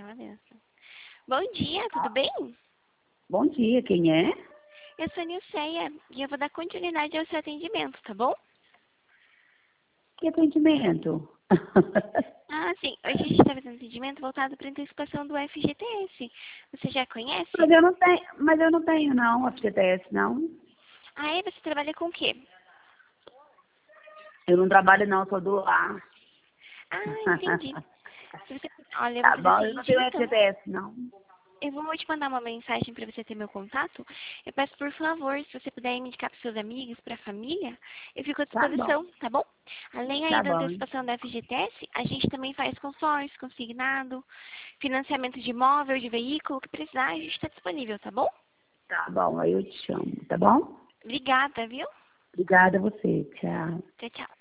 É uma benção. Bom dia, tudo bem? Bom dia, quem é? Eu sou a Nilceia e eu vou dar continuidade ao seu atendimento, tá bom? Que atendimento? Ah, sim. Hoje a gente está fazendo atendimento voltado para a antecipação do FGTS. Você já conhece? Mas eu não tenho não, FGTS não. Ah, é? Você trabalha com o quê? Eu não trabalho não, sou do lar. Ah, entendi. Se você... Olha, eu vou Tá fazer o bom, eu não seguinte, tenho então. FGTS não. Eu vou te mandar uma mensagem para você ter meu contato. Eu peço, por favor, se você puder me indicar para seus amigos, para a família, eu fico à Tá bom, disposição, tá bom? Além aí tá da bom. antecipação da FGTS, a gente também faz consórcio, consignado, financiamento de imóvel, de veículo, o que precisar, a gente está disponível, tá bom? Tá bom, aí eu te chamo, tá bom? Obrigada, viu? Obrigada a você, tchau. Tchau, tchau.